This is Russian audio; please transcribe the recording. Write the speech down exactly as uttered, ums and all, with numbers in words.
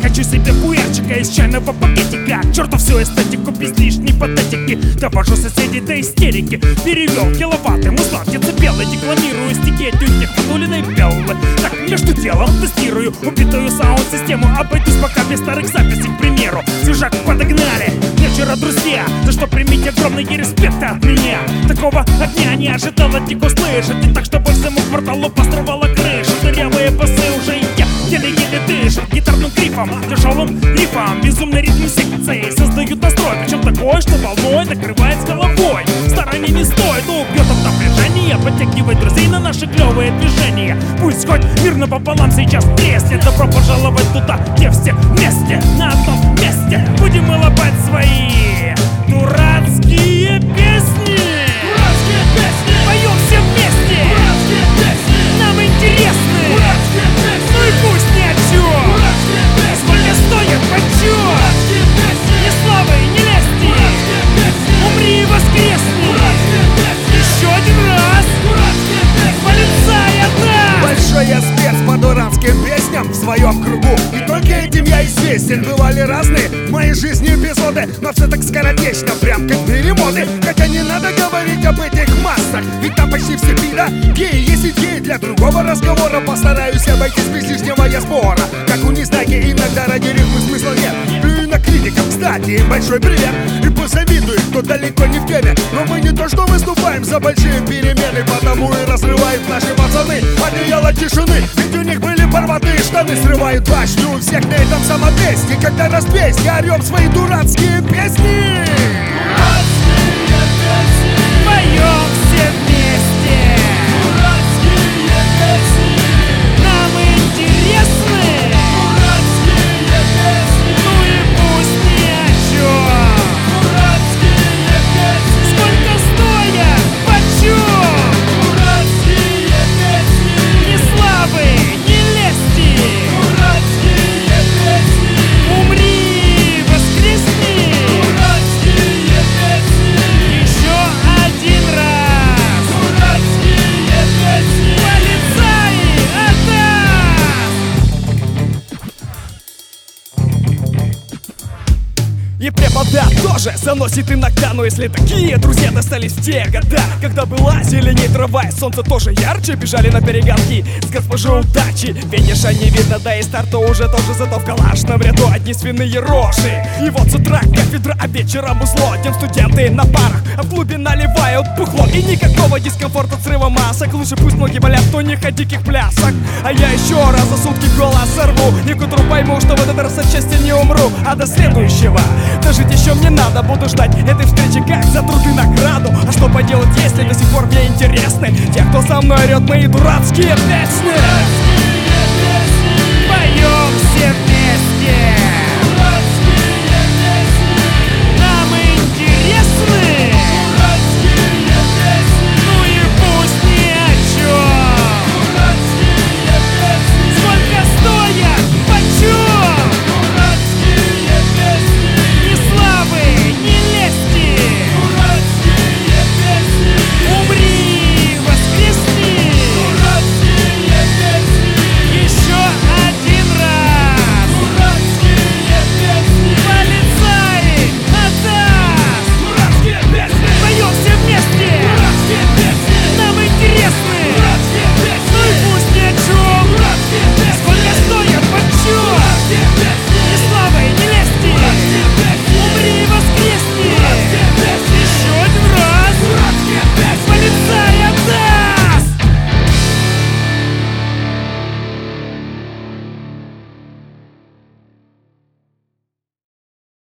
Хочу себе пуэрчика из чайного пакетика. К черту всю эстетику без лишней патетики. Довожу соседей до истерики. Перевел киловатты, мусла в децибелы. Декламирую стихи от тетя Хватулиной Беллы. Так, между делом тестирую убитую саунд-систему. Обойдусь пока без старых записей, к примеру. Свежак подогнали, мне вчера друзья. За что примите огромный респект от меня. Такого огня не ожидал от них услышать. И так, что больше всему кварталу построила крышу. Дырявые басы уже я еле-еле дышат. Гитарным грифом, тяжелым рифом. Безумный ритм секции создают настрой. Причем такой, что волной накрывает с головой. Старания не стоит, но убьет от напряжения. Подтягивай друзей на наши клевые движения. Пусть хоть мирно пополам сейчас треснет. Добро пожаловать туда, где все вместе. На одном месте будем улыбать свои дурацкие песни. Дурацкие песни. Поем все вместе. Дурацкие песни. Нам интересны. Дурацкие песни. Ну и пусть ни о чем. Дурацкие песни. Сколько стоят, почем? Дурацкие песни. Ни славы, ни лести. Дурацкие песни. Умри и воскресни. Дурацкие песни. Еще один раз. Дурацкие песни. Полицая, да! Большой я спец по дурацким песням в своем кругу. И только этим я известен. Бывали разные в моей жизни эпизоды, но все так скоротечно, прям как перемоты. Хотя не надо говорить об этих массах, ведь там почти все пидо геи. Есть идеи для другого разговора. Постараюсь обойтись без лишнего я спора. Как у Незнаки, иногда ради рифмы смысла нет. Плюю на критиков, кстати, им большой привет. И позавидует, кто далеко не в теме. Но мы не то что выступаем за большие перемены, потому и разрывают наши пацаны одеяло тишины. Ведь у них были порватые штаны. Срывают башню у всех на этом самом месте. Когда разбейся, орем свои дурацкие песни. Дурацкие песни. Поем все вместе. Дурацкие песни. Нам интересны. Дурацкие песни. Ну и пусть ни о чем. Дурацкие песни. Сколько стоят, почем? Дурацкие песни. Ни славы, ни лести. Дурацкие песни. Умри, воскресни. Дурацкие песни. Еще один раз. Дурацкие песни. Полицаи, И препода тоже заносит иногда. Но если такие друзья достались в те года, когда была зеленей трава и солнце тоже ярче, бежали на перегонки с госпожой удачи. Финиша не видно, да и старта уже тоже, зато в калашном ряду одни свиные рожи. И вот с утра кафедра, а вечером узло. Днем студенты на парах, а в клубе наливают бухло. И никакого дискомфорта от срыва масок. Лучше пусть ноги болят, но не от диких плясок. А я еще раз за сутки голос сорву. И к утру пойму, что в этот раз отчасти не умру. А до следующего дожить еще мне надо. Буду ждать этой встречи как за труд и награду. А что поделать, если до сих пор мне интересны те, кто со мной орет мои дурацкие песни. поем все вместе.